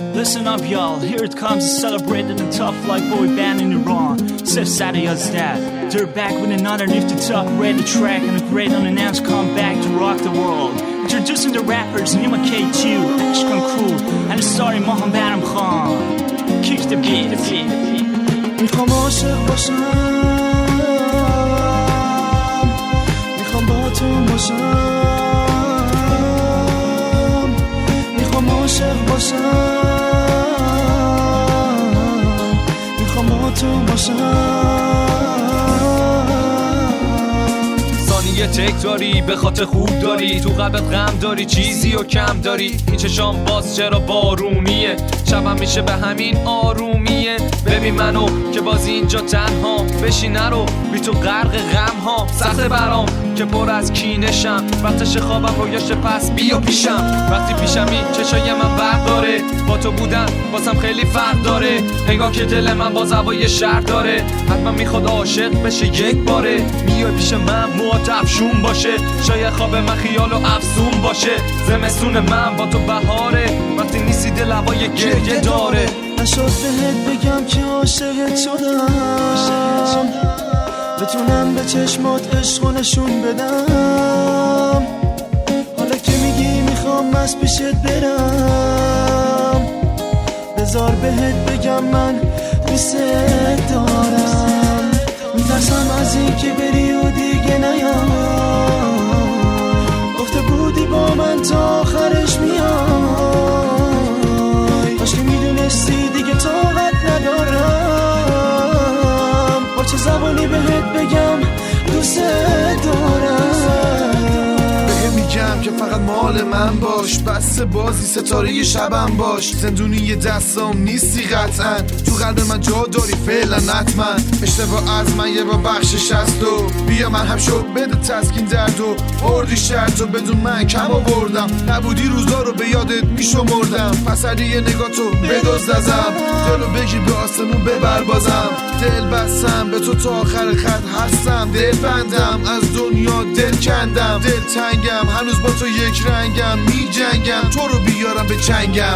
Listen up, y'all. Here it comes, celebrated and tough like boy band in Iran. Seth Sadiyad's dad. They're back with another nifty top rated track and a great unannounced comeback to rock the world. Introducing the rappers Nima K2, Ashkan Crew, and the starry Mohammed Adam Khan. Kick the beat. میخوام عاشق باشم، میخوام با تو باشم، میخوام عاشق باشم، میخوام با تو باشم. ثانیه تک داری به خاطر خوب داری، تو قلبت غم داری چیزی و کم داری. این چشام باز چرا بارونیه، شبم میشه به همین آرومیه. ببین منو که باز اینجا تنها، بشین نرو بی تو غرق غم ها. سخت برام که پر از کینشم، وقتش خوابم رویاشه پس بیا پیشم. وقتی پیشمی چشای من برق داره، با تو بودن بازم خیلی فرق داره. انگار که دل من باز هوای شهر داره، حتما میخواد عاشق بشه یک باره. میای پیش من موات افشون باشه، شاید خواب من خیال و افسون باشه. زمستون من با تو بهاره، وقتی نیستی دل هوای گریه داره. نشد بهت بگم که عاشقت شدم، بتونم به چشمات عشق و نشون بدم. حالا که میگی میخوام از پیشت برم، بذار بهت بگم من دوست دارم. میترسم از این که بری و دیگه نیام، گفته بودی با من تا آخرش میای. کاش که میدونستی دیگه طاقت ندارم، با چه زبانی بهت بگم دوست دارم. میگم که فقط مال من باش، بس بازی ستاره شبم باش. زندونی دستام نیستی قطعا، تو قلب من جا داری فعلا حتما. اشتباه از من یه با بخشش هست و بیا من هم شد بده تسکین درد و بردی شرط و بدون من کم آوردم. نبودی روزا رو به یادت میشمردم، پس هر یه نگاتو بدزد ازم، دلو بگیر به آسمون ببر بازم. دل بستم به تو تا آخر خط هستم، دل بندم از دنیا دل کندم. دل تنگم هنوز با تو یک رنگم، می جنگم تو رو بیارم به چنگم.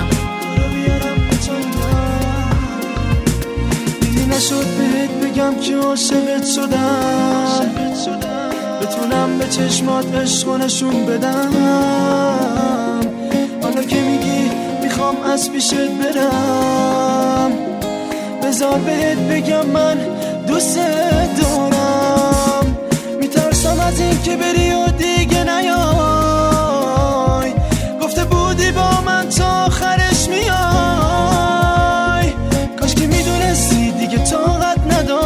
دیدی نشد بهت بگم که عاشقت شدم، بتونم به چشمات عشق و نشون بدم. حالا که میگی میخوام از پیشت برم، بذار بهت بگم من دوست دارم. میترسم از این که بری و دیگه نیای، گفته بودی با من تا آخرش میای. کاش که میدونستی دیگه طاقت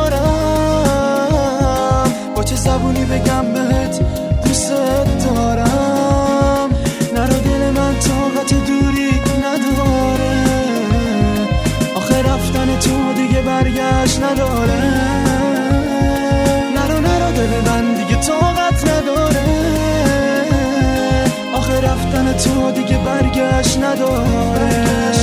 ندارم، با چه زبونی بگم بهت دوست دارم. نرو دل من طاقت دوری نداره، آخه رفتن تو دیگه برگشت نداره. نرو دل من دیگه طاقت نداره، آخه رفتن تو دیگه برگشت نداره.